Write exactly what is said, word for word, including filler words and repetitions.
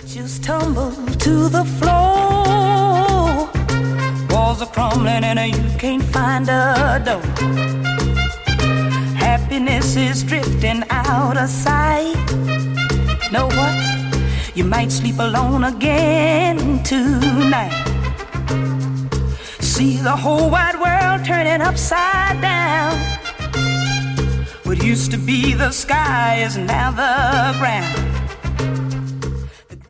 Just tumble to the floor. Walls are crumbling and you can't find a door. Happiness is drifting out of sight. Know what? You might sleep alone again tonight. See the whole wide world turning upside down. What used to be the sky is now the ground.